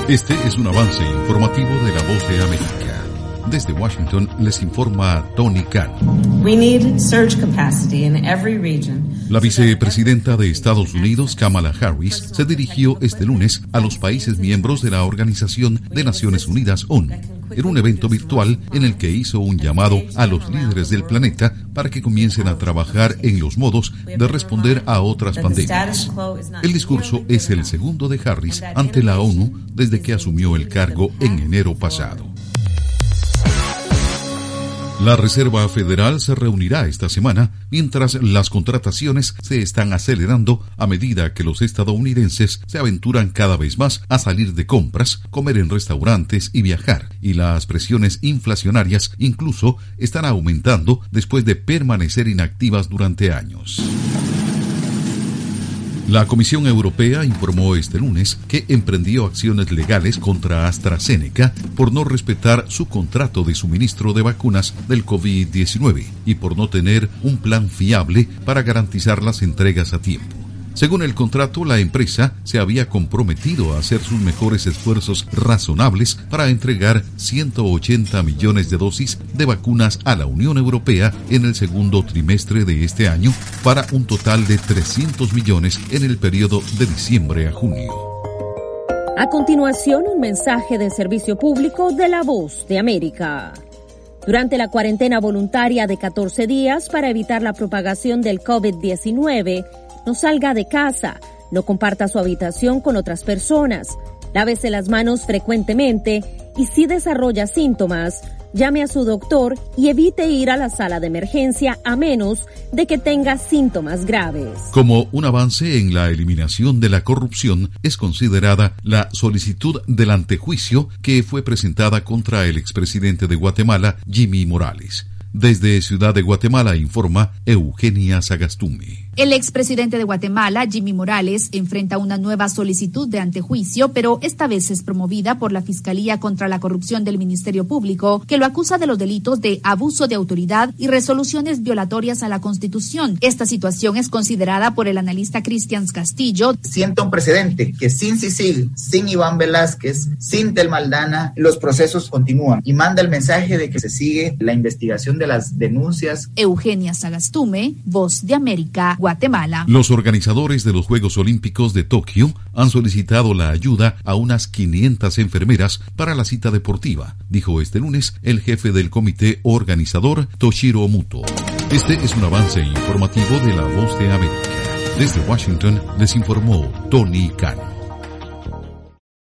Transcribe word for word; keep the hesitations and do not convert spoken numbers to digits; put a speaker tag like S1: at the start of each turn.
S1: Este es un avance informativo de La Voz de América. Desde Washington les informa Tony Khan.
S2: We need surge capacity in every region.
S1: La vicepresidenta de Estados Unidos, Kamala Harris, se dirigió este lunes a los países miembros de la Organización de Naciones Unidas, ONU, en un evento virtual en el que hizo un llamado a los líderes del planeta para que comiencen a trabajar en los modos de responder a otras pandemias. El discurso es el segundo de Harris ante la ONU desde que asumió el cargo en enero pasado. La Reserva Federal se reunirá esta semana mientras las contrataciones se están acelerando a medida que los estadounidenses se aventuran cada vez más a salir de compras, comer en restaurantes y viajar, y las presiones inflacionarias incluso están aumentando después de permanecer inactivas durante años. La Comisión Europea informó este lunes que emprendió acciones legales contra AstraZeneca por no respetar su contrato de suministro de vacunas del COVID diecinueve y por no tener un plan fiable para garantizar las entregas a tiempo. Según el contrato, la empresa se había comprometido a hacer sus mejores esfuerzos razonables para entregar ciento ochenta millones de dosis de vacunas a la Unión Europea en el segundo trimestre de este año, para un total de trescientos millones en el periodo de diciembre a junio.
S3: A continuación, un mensaje de servicio público de La Voz de América. Durante la cuarentena voluntaria de catorce días para evitar la propagación del COVID diecinueve, no salga de casa, no comparta su habitación con otras personas, lávese las manos frecuentemente y si desarrolla síntomas, llame a su doctor y evite ir a la sala de emergencia a menos de que tenga síntomas graves.
S1: Como un avance en la eliminación de la corrupción, es considerada la solicitud del antejuicio que fue presentada contra el expresidente de Guatemala, Jimmy Morales. Desde Ciudad de Guatemala informa Eugenia Sagastume.
S4: El expresidente de Guatemala, Jimmy Morales, enfrenta una nueva solicitud de antejuicio, pero esta vez es promovida por la Fiscalía contra la Corrupción del Ministerio Público, que lo acusa de los delitos de abuso de autoridad y resoluciones violatorias a la Constitución. Esta situación es considerada por el analista Cristian Castillo.
S5: Sienta un precedente que sin Cicil, sin Iván Velázquez, sin Tel Maldana, los procesos continúan y manda el mensaje de que se sigue la investigación de las denuncias.
S4: Eugenia Sagastume, Voz de América, Guatemala.
S1: Los organizadores de los Juegos Olímpicos de Tokio han solicitado la ayuda a unas quinientas enfermeras para la cita deportiva, dijo este lunes el jefe del comité organizador, Toshiro Muto. Este es un avance informativo de La Voz de América. Desde Washington les informó Tony Khan.